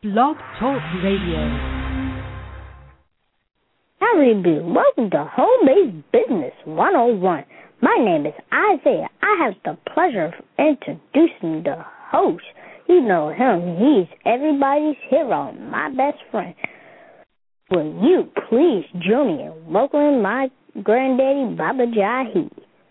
Blog Talk Radio. Howdy, welcome to Home-Based Business 101. My name is Isaiah. I have the pleasure of introducing the host. You know him. He's everybody's hero, my best friend. Will you please join me in welcoming my granddaddy, Baba Jahi?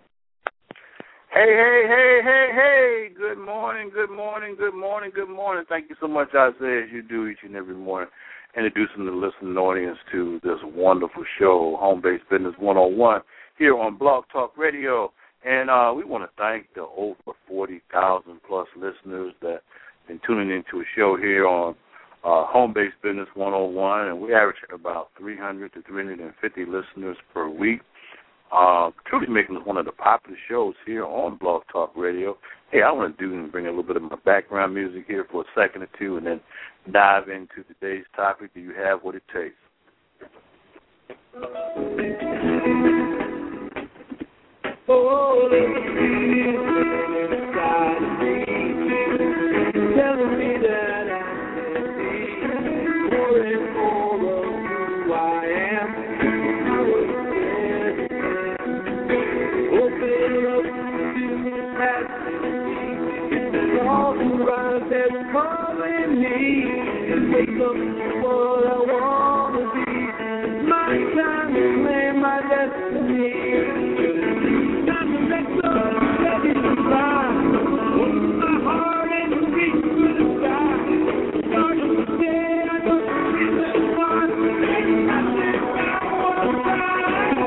Hey. Good morning. Thank you so much, Isaiah, as you do each and every morning, introducing the listening audience to this wonderful show, Home-Based Business 101, here on Blog Talk Radio. And we want to thank the over 40,000 plus listeners that have been tuning into a show here on Home-Based Business 101, and we average about 300 to 350 listeners per week. Truly making us one of the popular shows here on Blog Talk Radio. Hey, I want to bring a little bit of my background music here for a second or two and then dive into today's topic. Do you have what it takes? Telling me that I'm more and more of who I am. All the rise that's calling me and make up what I want to be. It's my time to claim my destiny. Time to let go, let it fly. Open my heart and reach to the sky. Start of the day, I don't see the one. I said I want to fly.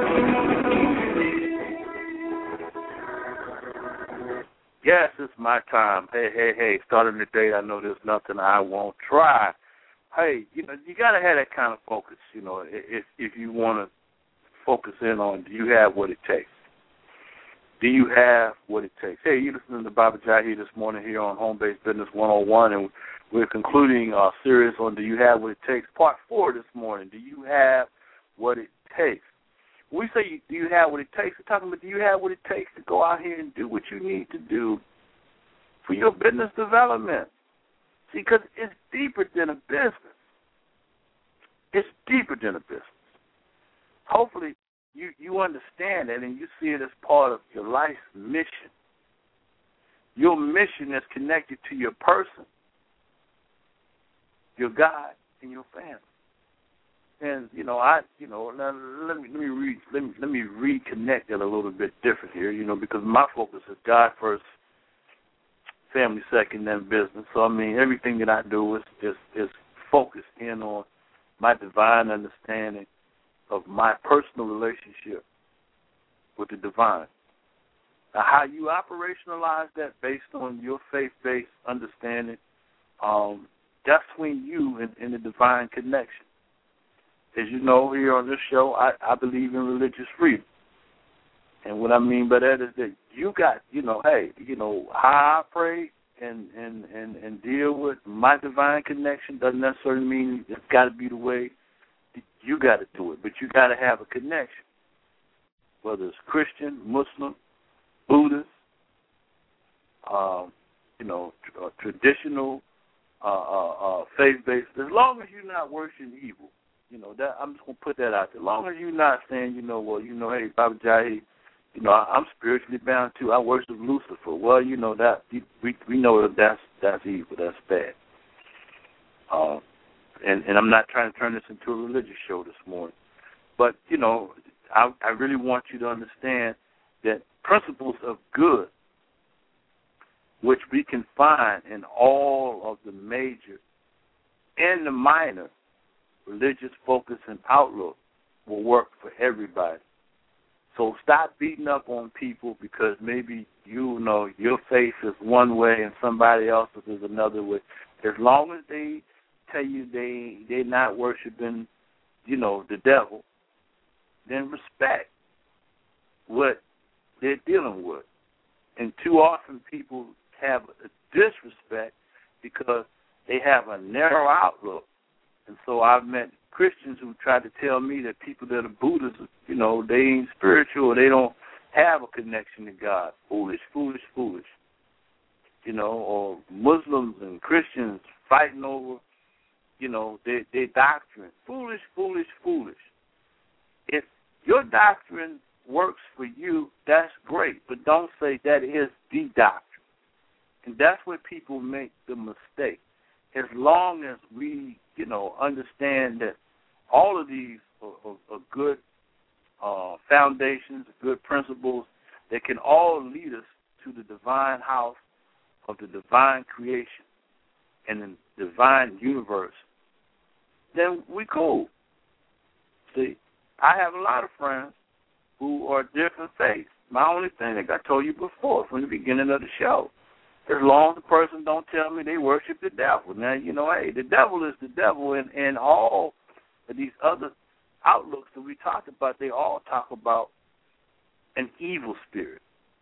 Yes, it's my time. Hey. Starting the day, I know there's nothing I won't try. Hey, you got to have that kind of focus, if you want to focus in on, do you have what it takes? Do you have what it takes? Hey, you listening to Baba Jahi this morning here on Home-Based Business 101, and we're concluding our series on Do You Have What It Takes, Part 4 this morning. Do you have what it takes? When we say, do you have what it takes, we're talking about, do you have what it takes to go out here and do what you need to do for your business development? See, because it's deeper than a business. It's deeper than a business. Hopefully, you understand that and you see it as part of your life's mission. Your mission is connected to your person, your God, and your family. And let me reconnect it a little bit different here, because my focus is God first, family second, then business. So everything that I do is focused in on my divine understanding of my personal relationship with the divine. Now, how you operationalize that based on your faith-based understanding, that's when you and the divine connection. As you know, here on this show, I believe in religious freedom. And what I mean by that is that you got, how I pray and deal with my divine connection doesn't necessarily mean it's got to be the way you got to do it. But you got to have a connection, whether it's Christian, Muslim, Buddhist, traditional, faith-based, as long as you're not worshiping evil. That I'm just gonna put that out there. As long as you're not saying, hey, Baba Jahi, I'm spiritually bound too. I worship Lucifer. Well, that we know that's evil. That's bad. And I'm not trying to turn this into a religious show this morning, but I really want you to understand that principles of good, which we can find in all of the major and the minor religious focus and outlook, will work for everybody. So stop beating up on people because maybe your faith is one way and somebody else's is another way. As long as they tell you they're not worshiping, the devil, then respect what they're dealing with. And too often people have a disrespect because they have a narrow outlook. And so I've met Christians who try to tell me that people that are Buddhists, they ain't spiritual or they don't have a connection to God. Foolish. Or Muslims and Christians fighting over, their doctrine. Foolish, foolish, foolish. If your doctrine works for you, that's great, but don't say that is the doctrine. And that's where people make the mistake. As long as we, understand that all of these are good foundations, good principles that can all lead us to the divine house of the divine creation and the divine universe, then we cool. See, I have a lot of friends who are different faiths. My only thing, like I told you before from the beginning of the show, as long as the person don't tell me they worship the devil. Now, hey, the devil is the devil, and all of these other outlooks that we talked about, they all talk about an evil spirit.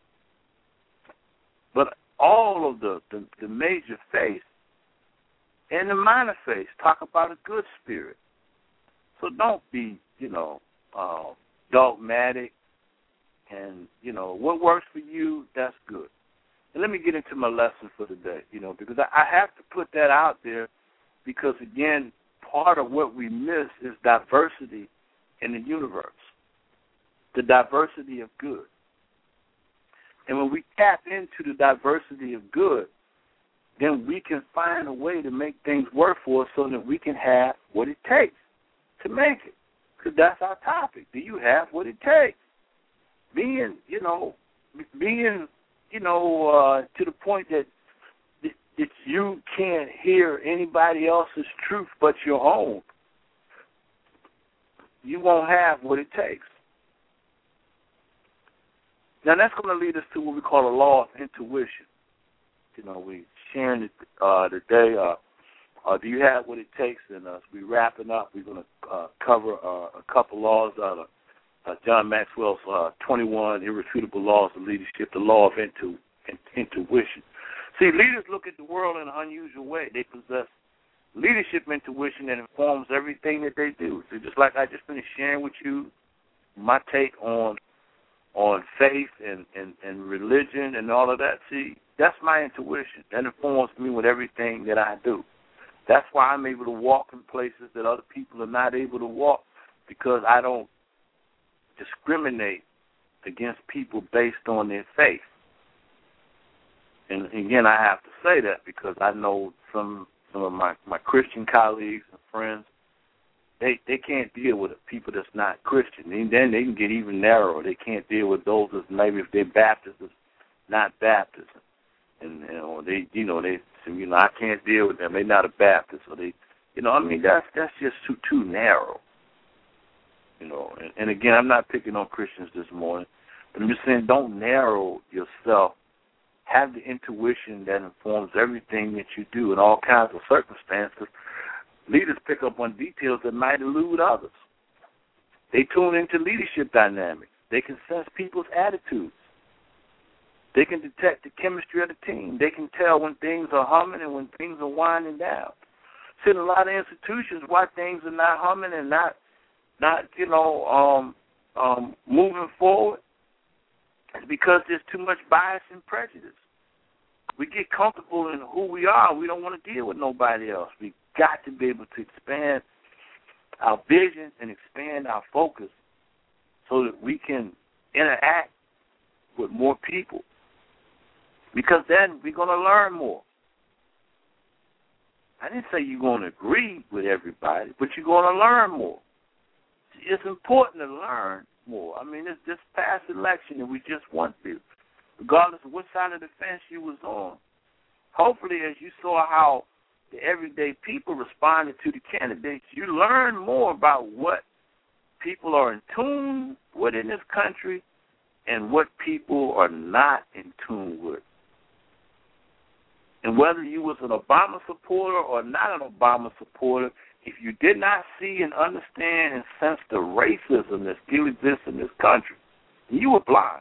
But all of the major faiths and the minor faiths talk about a good spirit. So don't be, dogmatic. And, what works for you, that's good. And let me get into my lesson for today, because I have to put that out there because, again, part of what we miss is diversity in the universe, the diversity of good. And when we tap into the diversity of good, then we can find a way to make things work for us so that we can have what it takes to make it. Because that's our topic. Do you have what it takes? Being to the point that you can't hear anybody else's truth but your own, you won't have what it takes. Now, that's going to lead us to what we call a law of intuition. We sharing it today. Do you have what it takes? And as we wrapping up, we're going to cover a couple laws out of John Maxwell's 21 irrefutable laws of leadership, the law of intuition. See, leaders look at the world in an unusual way. They possess leadership intuition that informs everything that they do. So just like I just finished sharing with you my take on faith and religion and all of that, see, that's my intuition. That informs me with everything that I do. That's why I'm able to walk in places that other people are not able to walk, because I don't discriminate against people based on their faith. And again, I have to say that because I know some of my Christian colleagues and friends, they can't deal with people that's not Christian. And then they can get even narrower. They can't deal with those that maybe if they're Baptist, not Baptist. And they I can't deal with them. They're not a Baptist, or that's just too narrow. And again, I'm not picking on Christians this morning, but I'm just saying don't narrow yourself. Have the intuition that informs everything that you do in all kinds of circumstances. Leaders pick up on details that might elude others. They tune into leadership dynamics. They can sense people's attitudes. They can detect the chemistry of the team. They can tell when things are humming and when things are winding down. See, in a lot of institutions, why things are not humming and not moving forward, is because there's too much bias and prejudice. We get comfortable in who we are. We don't want to deal with nobody else. We got to be able to expand our vision and expand our focus so that we can interact with more people, because then we're going to learn more. I didn't say you're going to agree with everybody, but you're going to learn more. It's important to learn more. I mean, it's this past election that we just went through, regardless of what side of the fence you was on. Hopefully, as you saw how the everyday people responded to the candidates, you learn more about what people are in tune with in this country and what people are not in tune with. And whether you was an Obama supporter or not an Obama supporter, if you did not see and understand and sense the racism that still exists in this country, you were blind.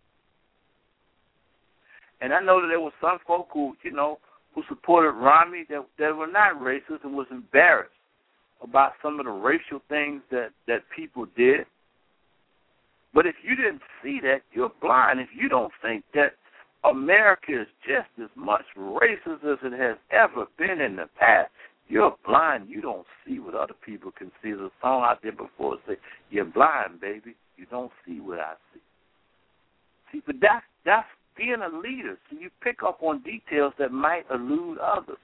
And I know that there were some folk who supported Romney that were not racist and was embarrassed about some of the racial things that people did. But if you didn't see that, you're blind. If you don't think that America is just as much racist as it has ever been in the past, You're blind. You don't see what other people can see. There's a song out there before that says, you're blind, baby. You don't see what I see. See, but that's being a leader. So you pick up on details that might elude others.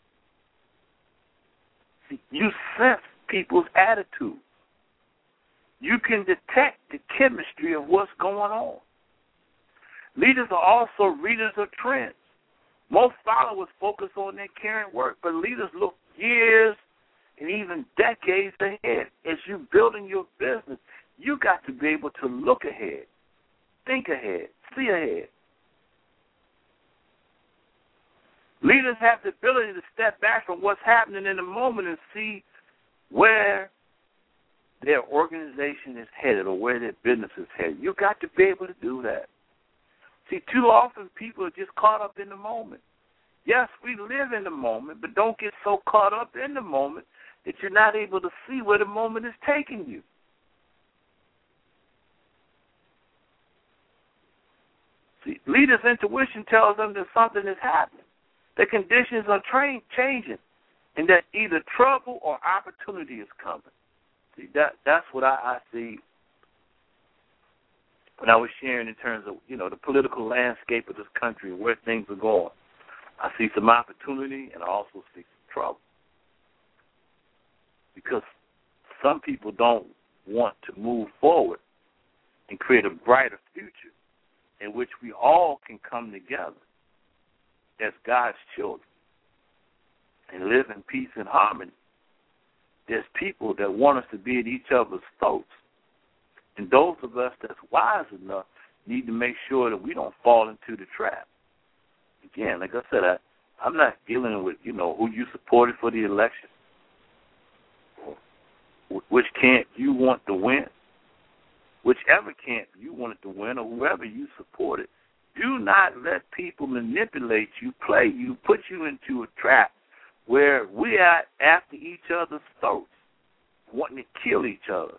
See, you sense people's attitude. You can detect the chemistry of what's going on. Leaders are also readers of trends. Most followers focus on their current work, but leaders look years and even decades ahead. As you're building your business, you got to be able to look ahead, think ahead, see ahead. Leaders have the ability to step back from what's happening in the moment and see where their organization is headed or where their business is headed. You got to be able to do that. See, too often people are just caught up in the moment. Yes, we live in the moment, but don't get so caught up in the moment that you're not able to see where the moment is taking you. See, leaders' intuition tells them that something is happening, that conditions are changing, and that either trouble or opportunity is coming. See, that's what I see when I was sharing in terms of, the political landscape of this country and where things are going. I see some opportunity and I also see some trouble. Because some people don't want to move forward and create a brighter future in which we all can come together as God's children and live in peace and harmony. There's people that want us to be at each other's throats. And those of us that's wise enough need to make sure that we don't fall into the trap. Again, like I said, I'm not dealing with, who you supported for the election, which camp you want to win, whichever camp you wanted to win or whoever you supported. Do not let people manipulate you, play you, put you into a trap where we are after each other's throats, wanting to kill each other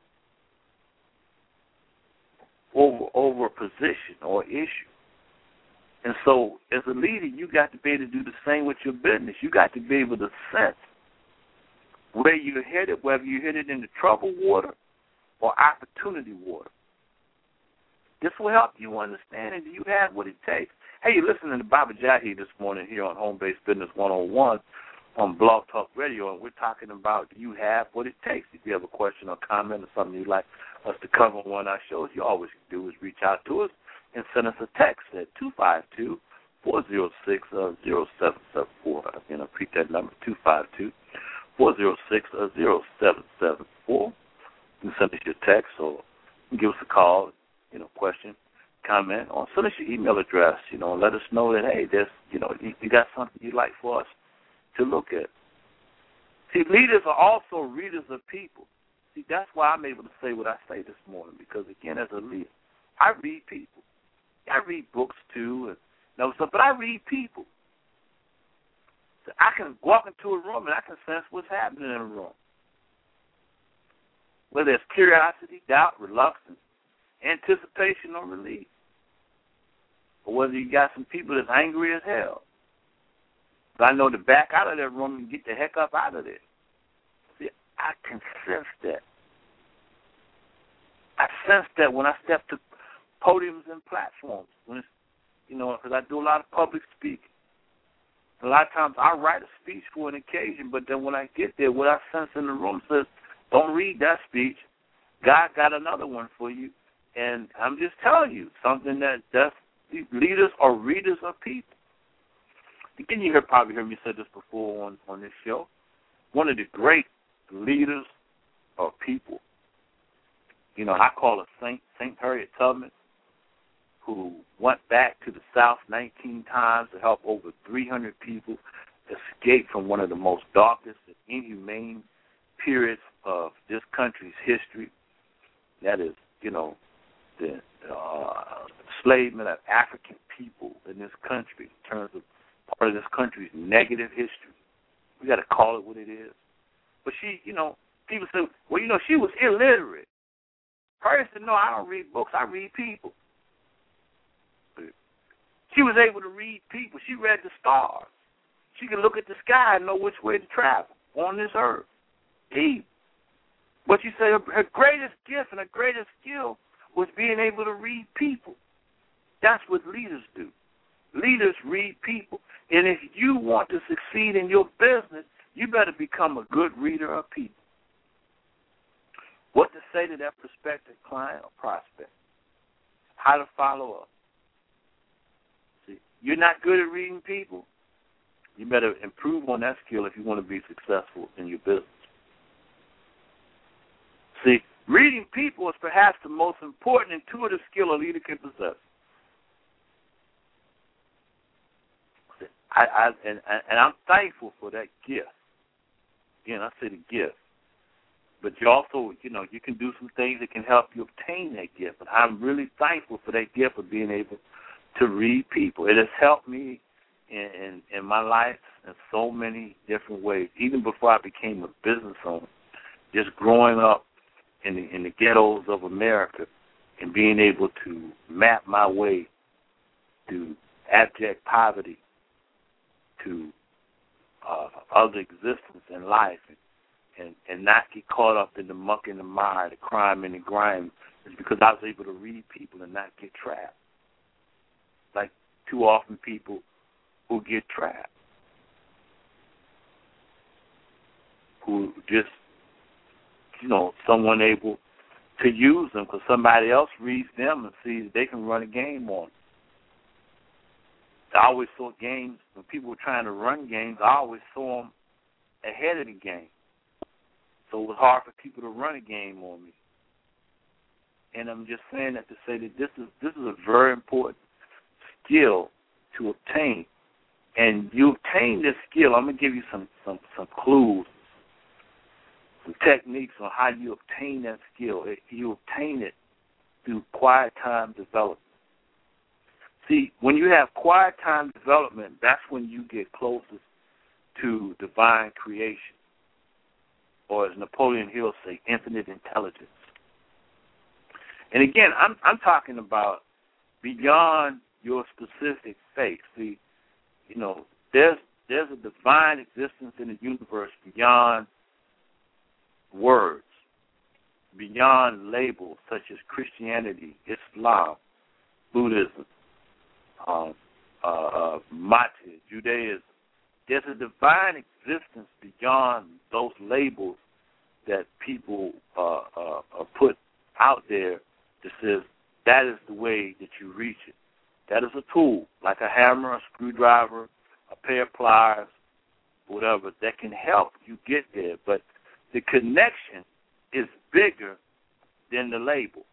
over a position or issue. And so as a leader, you got to be able to do the same with your business. You got to be able to sense where you're headed, whether you're headed into trouble water or opportunity water. This will help you understand, and do you have what it takes? Hey, you're listening to Baba Jahi this morning here on Home Based Business 101 on Blog Talk Radio, and we're talking about, do you have what it takes? If you have a question or comment or something you'd like us to cover on one of our shows, you always can do is reach out to us and send us a text at 252-406-0774. Again, I'll repeat that number, 252-406-0774. You can send us your text or give us a call, question, comment, or send us your email address, and let us know that, hey, there's, you got something you'd like for us to look at. See, leaders are also readers of people. See, that's why I'm able to say what I say this morning, because, again, as a leader, I read people. I read books, too, but I read people. So I can walk into a room and I can sense what's happening in a room. Whether it's curiosity, doubt, reluctance, anticipation, or relief. Or whether you got some people that's angry as hell. But I know to back out of that room and get the heck up out of there. See, I can sense that. I sense that when I step to podiums and platforms, when it's, because I do a lot of public speaking. A lot of times I write a speech for an occasion, but then when I get there, what I sense in the room says, don't read that speech. God got another one for you. And I'm just telling you something that's leaders are readers of people. Again, you probably heard me say this before on this show. One of the great leaders of people, I call her Saint Harriet Tubman, who went back to the South 19 times to help over 300 people escape from one of the most darkest and inhumane periods of this country's history. That is, the enslavement of African people in this country in terms of part of this country's negative history. We got to call it what it is. But she, people say, well, she was illiterate. Harriet said, no, I don't read books. I read people. She was able to read people. She read the stars. She could look at the sky and know which way to travel. on this earth. Eve. But you say her greatest gift and her greatest skill was being able to read people. That's what leaders do. Leaders read people. And if you want to succeed in your business, you better become a good reader of people. What to say to that prospective client or prospect. How to follow up. See, you're not good at reading people. You better improve on that skill if you want to be successful in your business. See, reading people is perhaps the most important intuitive skill a leader can possess. And I'm thankful for that gift. Again, I say the gift. But you also, you can do some things that can help you obtain that gift. But I'm really thankful for that gift of being able to read people. It has helped me in my life in so many different ways. Even before I became a business owner, just growing up in the ghettos of America and being able to map my way through abject poverty to other existence in life and not get caught up in the muck and the mire, the crime and the grime, is because I was able to read people and not get trapped. Like too often people who get trapped, who just, someone able to use them because somebody else reads them and sees they can run a game on them. I always saw games, when people were trying to run games, I always saw them ahead of the game. So it was hard for people to run a game on me. And I'm just saying that to say that this is a very important skill to obtain. And you obtain this skill, I'm going to give you some clues, some techniques on how you obtain that skill. You obtain it through quiet time development. See, when you have quiet time development, that's when you get closest to divine creation, or as Napoleon Hill say, infinite intelligence. And again, I'm talking about beyond your specific faith. See, there's a divine existence in the universe beyond words, beyond labels such as Christianity, Islam, Buddhism, Mate, Judaism. There's a divine existence beyond those labels that people put out there that says that is the way that you reach it. That is a tool, like a hammer, a screwdriver, a pair of pliers, whatever, that can help you get there. But the connection is bigger than the label.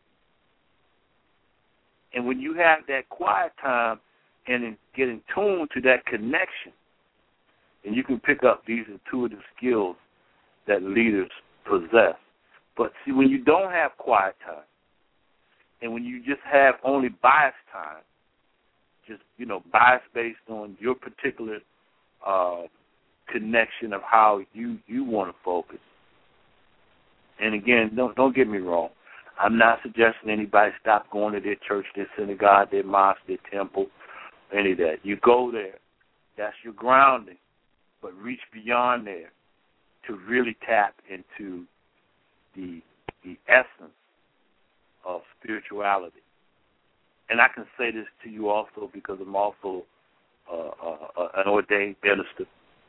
And when you have that quiet time and get in tune to that connection, and you can pick up these intuitive skills that leaders possess. But see, when you don't have quiet time, and when you just have only bias time, just, bias based on your particular connection of how you want to focus. And again, don't get me wrong. I'm not suggesting anybody stop going to their church, their synagogue, their mosque, their temple, any of that. You go there. That's your grounding. But reach beyond there to really tap into the essence of spirituality. And I can say this to you also because I'm also an ordained minister,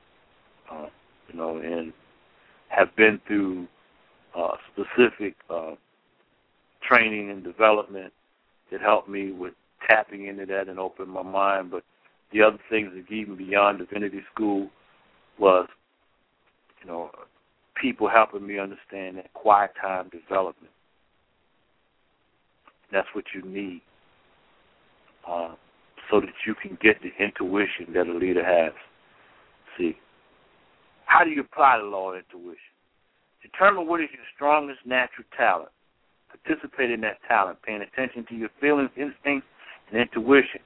and have been through specific training and development that helped me with tapping into that and opening my mind. But the other things that even beyond divinity school was, people helping me understand that quiet time development. That's what you need so that you can get the intuition that a leader has. See, how do you apply the law of intuition? Determine what is your strongest natural talent. Participate in that talent, paying attention to your feelings, instincts, and intuition.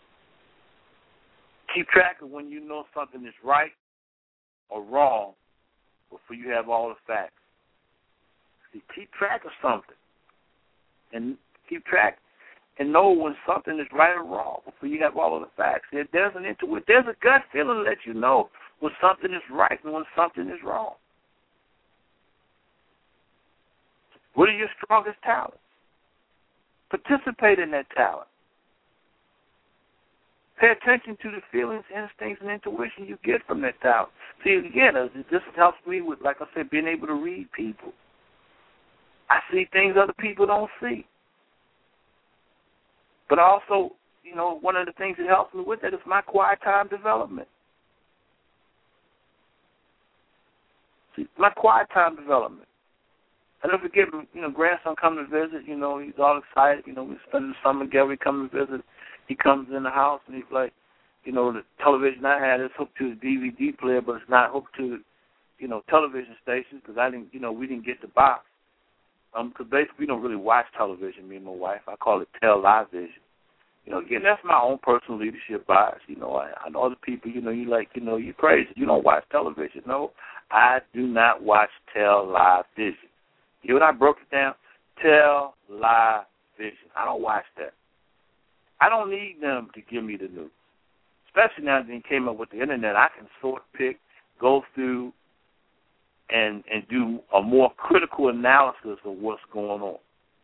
Keep track of when you know something is right or wrong before you have all the facts. See, keep track of something and keep track and know when something is right or wrong before you have all of the facts. There's an intuition. There's a gut feeling that you know when something is right and when something is wrong. What are your strongest talents? Participate in that talent. Pay attention to the feelings, instincts, and intuition you get from that talent. See, again, this helps me with, like I said, being able to read people. I see things other people don't see. But also, you know, one of the things that helps me with that is my quiet time development. See, my quiet time development. I never forget, you know, grandson come to visit, you know, he's all excited, you know, we spend the summer together, we come to visit. He comes in the house and he's like, you know, the television I had is hooked to the DVD player, but it's not hooked to, you know, television stations because I didn't, you know, we didn't get the box. Because basically we don't really watch television, me and my wife. I call it Tell Live Vision. You know, again, that's my own personal leadership bias. You know, I know other people, you know, you like, you know, you're crazy. You don't watch television. No, I do not watch Tell Live Vision. You know what I broke it down? Tell Live Vision. I don't watch that. I don't need them to give me the news. Especially now that they came up with the Internet, I can sort, pick, go through, and do a more critical analysis of what's going on.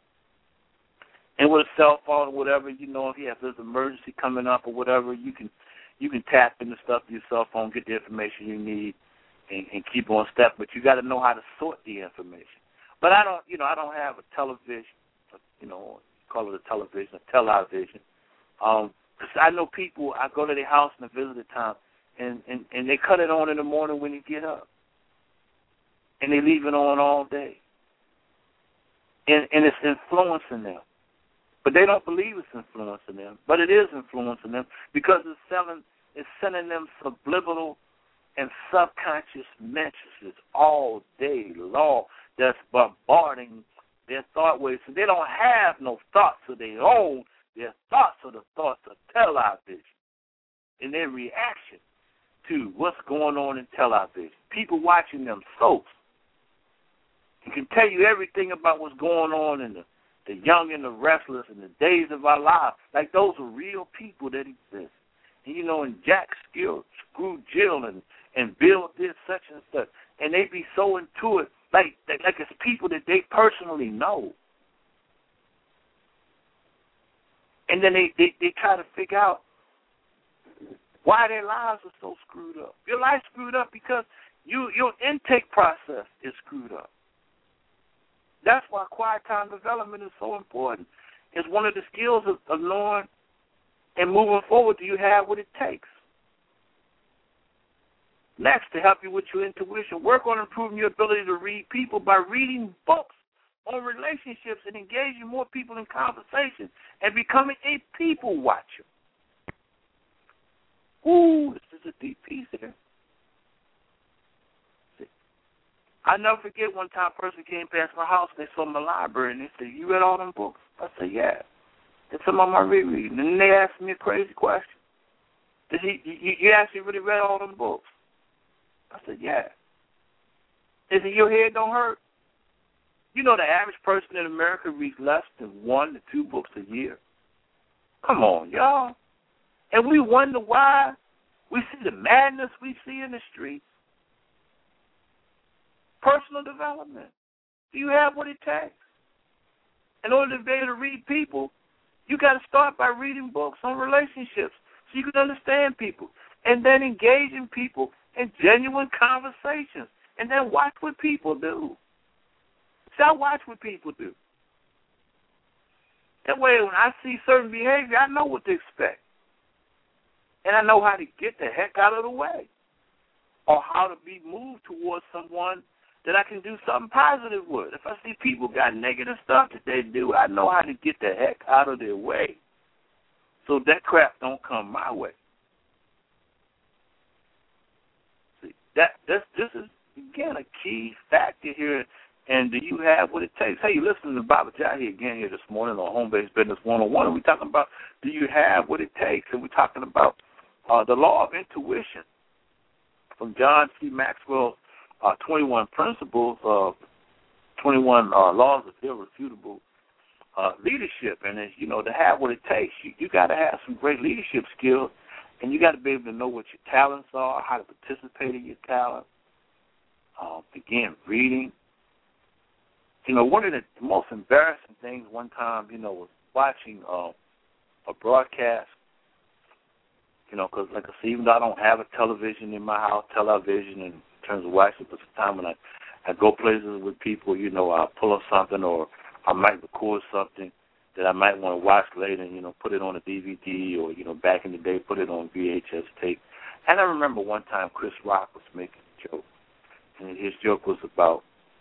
And with a cell phone or whatever, you know, if there's an emergency coming up or whatever, you can tap into stuff to your cell phone, get the information you need, and keep on step. But you got to know how to sort the information. But I don't have a television, you know, call it a television, a television. Because I know people, I go to their house and I visit the time, and they cut it on in the morning when you get up. And they leave it on all day. And it's influencing them. But they don't believe it's influencing them. But it is influencing them because it's sending them subliminal and subconscious messages all day long that's bombarding their thought waves. So they don't have no thoughts of their own. Their thoughts are the thoughts of television and their reaction to what's going on in television. People watching them soaps can tell you everything about what's going on in the young and the restless and the days of our lives. Like those are real people that exist. And, you know, and Jack screwed Jill and Bill did such and such. And they be so into it, like it's people that they personally know. And then they try to figure out why their lives are so screwed up. Your life's screwed up because your intake process is screwed up. That's why quiet time development is so important. It's one of the skills of knowing and moving forward. Do you have what it takes? Next, to help you with your intuition, work on improving your ability to read people by reading books on relationships and engaging more people in conversation and becoming a people watcher. Ooh, this is a deep piece here. I never forget one time a person came past my house and they saw my library and they said, "You read all them books?" I said, "Yeah." They said, "Mom, I rereading." And then they asked me a crazy question. Did you actually really read all them books? I said, "Yeah." They said, "Your head don't hurt?" You know the average person in America reads less than 1 to 2 books a year. Come on, y'all. And we wonder why we see the madness we see in the streets. Personal development. Do you have what it takes? In order to be able to read people, you got to start by reading books on relationships so you can understand people and then engage in people in genuine conversations and then watch what people do. See, I watch what people do. That way when I see certain behavior, I know what to expect. And I know how to get the heck out of the way or how to be moved towards someone that I can do something positive with. If I see people got negative stuff that they do, I know how to get the heck out of their way so that crap don't come my way. See, this is, again, a key factor here. And do you have what it takes? Hey, you listen to Baba Jahi again here this morning on Home Based Business 101, and we're talking about do you have what it takes? And we're talking about the law of intuition from John C. Maxwell's 21 principles of 21 laws of irrefutable leadership. And, as you know, to have what it takes, you got to have some great leadership skills And you got to be able to know what your talents are, how to participate in your talent, begin reading. One of the most embarrassing things one time, was watching a broadcast, because, like I said, even though I don't have a television in my house, television in terms of watching, but sometimes when I go places with people, I'll pull up something or I might record something that I might want to watch later and, put it on a DVD or, back in the day, put it on VHS tape. And I remember one time Chris Rock was making a joke, and his joke was about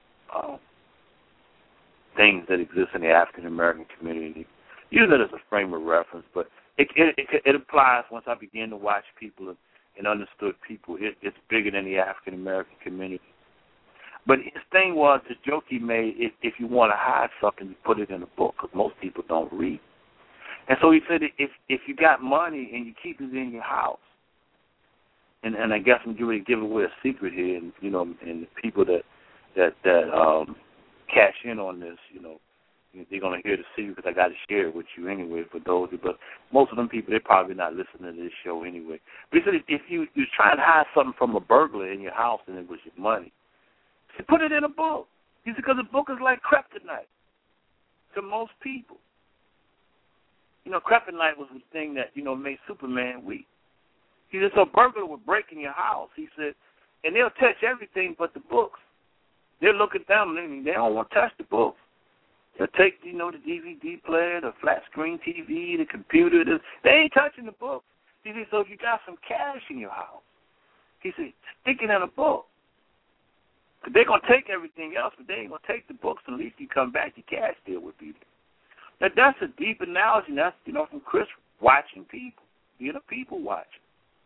things that exist in the African-American community. Use it as a frame of reference, but it applies once I begin to watch people and understood people. It's bigger than the African-American community. But his thing was, the joke he made, if you want to hide something, you put it in a book, because most people don't read. And so he said, if you got money and you keep it in your house, and I guess I'm going to give away a secret here, and and the people that cash in on this, they're going to hear the secret because I got to share it with you anyway for those. But most of them people, they're probably not listening to this show anyway. But he said if you're trying to hide something from a burglar in your house and it was your money, he said, put it in a book. He said, because a book is like kryptonite to most people. Kryptonite was the thing that, made Superman weak. He said, so a burglar would break in your house, he said, and they'll touch everything but the books. They'll look at them and they don't want to touch the books. They'll take, the DVD player, the flat screen TV, the computer. They ain't touching the books. He said, so if you got some cash in your house, he said, stick it in a book. Because they're going to take everything else, but they ain't going to take the books. At least you come back, your cash still would be there. Now, that's a deep analogy. That's, from Chris watching people, being a people watcher.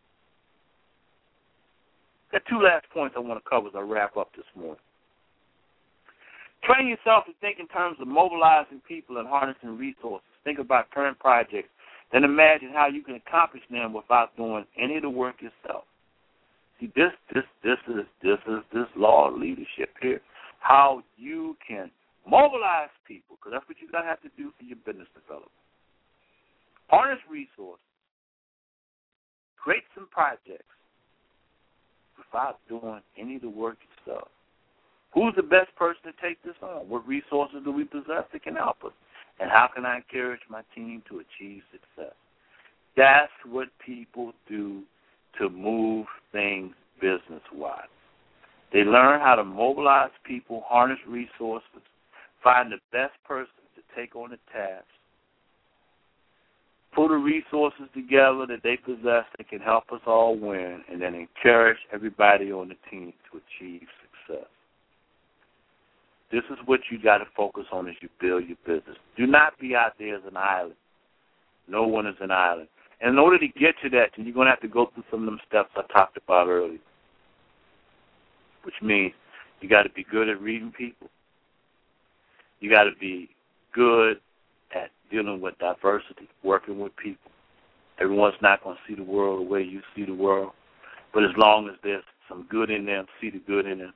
Got two last points I want to cover as I wrap up this morning. Train yourself to think in terms of mobilizing people and harnessing resources. Think about current projects, then imagine how you can accomplish them without doing any of the work yourself. See, this is law of leadership here. How you can mobilize people, because that's what you're going to have to do for your business development. Harness resources. Create some projects without doing any of the work yourself. Who's the best person to take this on? What resources do we possess that can help us? And how can I encourage my team to achieve success? That's what people do to move things business-wise. They learn how to mobilize people, harness resources, find the best person to take on the task, pull the resources together that they possess that can help us all win, and then encourage everybody on the team to achieve success. This is what you got to focus on as you build your business. Do not be out there as an island. No one is an island. And in order to get to that, you're going to have to go through some of them steps I talked about earlier, which means you got to be good at reading people. You got to be good at dealing with diversity, working with people. Everyone's not going to see the world the way you see the world, but as long as there's some good in them, see the good in them.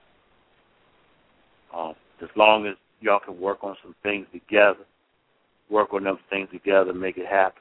As long as y'all can work on some things together, work on them things together, make it happen,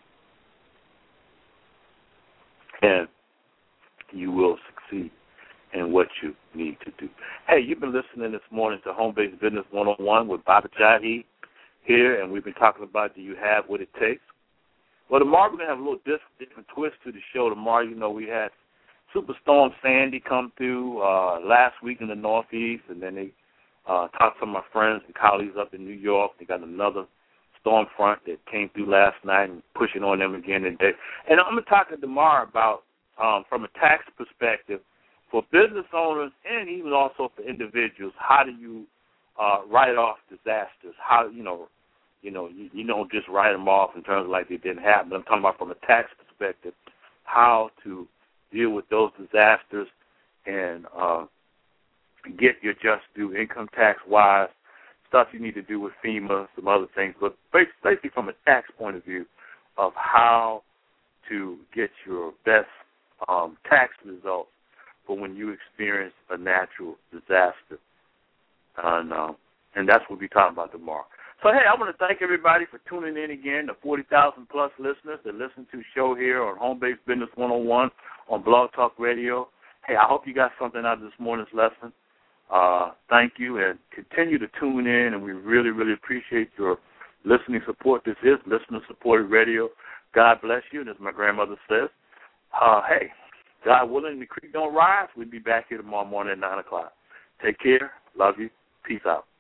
and you will succeed in what you need to do. Hey, you've been listening this morning to Home Based Business 101 with Baba Jahi here, and we've been talking about do you have what it takes? Well, tomorrow we're going to have a little different twist to the show. Tomorrow, we had Superstorm Sandy come through last week in the Northeast, and then they talked to my friends and colleagues up in New York. They got another storm front that came through last night and pushing on them again today. And I'm going to talk tomorrow about, from a tax perspective, for business owners and even also for individuals, how do you write off disasters? How, you don't just write them off in terms of like they didn't happen. But I'm talking about from a tax perspective, how to deal with those disasters and get your just due income tax-wise, stuff you need to do with FEMA, some other things, but basically from a tax point of view of how to get your best tax results for when you experience a natural disaster. And that's what we'll be talking about tomorrow. So, hey, I want to thank everybody for tuning in again, the 40,000-plus listeners that listen to the show here on Home Based Business 101 on Blog Talk Radio. Hey, I hope you got something out of this morning's lesson. Thank you, and continue to tune in, and we really, really appreciate your listening support. This is listener-supported radio. God bless you, and as my grandmother says, hey, God willing, the creek don't rise. We'll be back here tomorrow morning at 9 o'clock. Take care. Love you. Peace out.